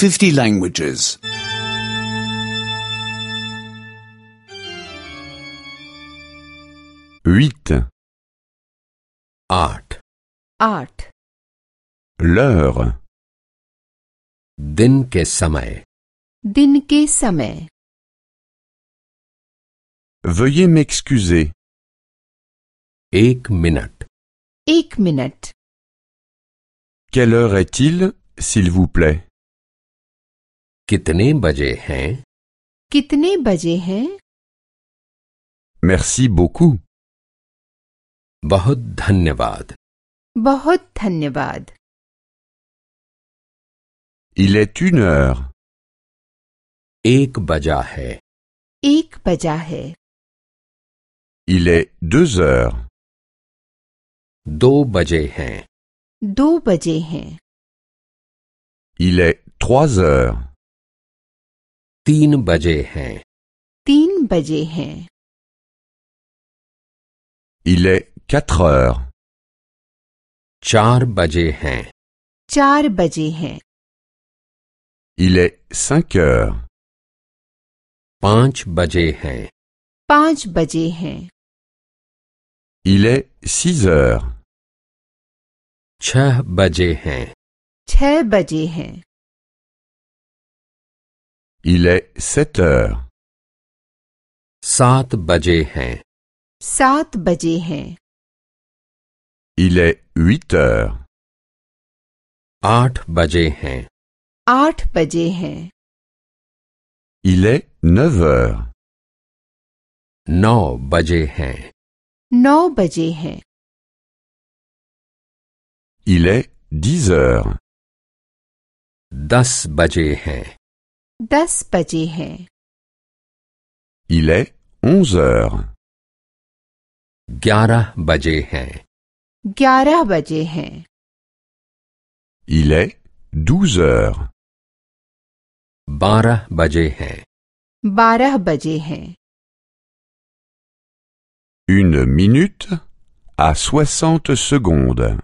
50 languages. 8. 8 8 L'heure. दिन के समय दिन के समय Veuillez m'excuser. 1 minute 1 minute Quelle heure est-il, s'il vous plaît? कितने बजे हैं? कितने बजे हैं? Merci beaucoup. बहुत धन्यवाद। बहुत धन्यवाद। Il est 1 heure. 1 बजा है। 1 बजा है। Il est 2 heures. 2 बजे हैं। 2 बजे हैं। Il est 3 heures. 3 बजे हैं। 3 बजे हैं। Il est 4 heures. 4 बजे हैं। 4 बजे हैं। Il est 5 heures. 5 बजे हैं। 5 बजे हैं। Il est 6 heures. 6 बजे हैं। 6 बजे हैं। Il est 7 heures. 7 बजे हैं। 7 बजे हैं। Il est 8 heures. 8 बजे हैं। 8 बजे हैं। Il est 9 heures. 9 बजे हैं। 9 बजे हैं। Il est 10 heures. 10 बजे हैं। 10 बजे हैं। Il est 11 heures. 11 बजे हैं। 11 बजे हैं। Il est 12 heures. 12 बजे हैं। 12 बजे हैं। 1 minute à 60 secondes.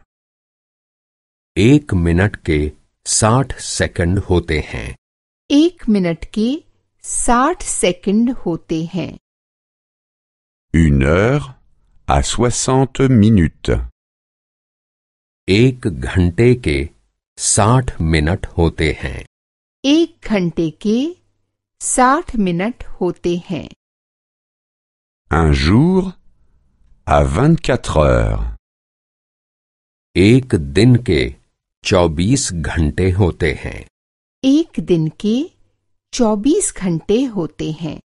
1 मिनट के 60 सेकंड होते हैं। 1 मिनट के 60 सेकंड होते हैं। 1 heure à 60 minutes. 1 घंटे के 60 मिनट होते हैं। 1 घंटे के 60 मिनट होते हैं। Un jour à 24 heures. 1 दिन के 24 घंटे होते हैं। 1 दिन के 24 घंटे होते हैं।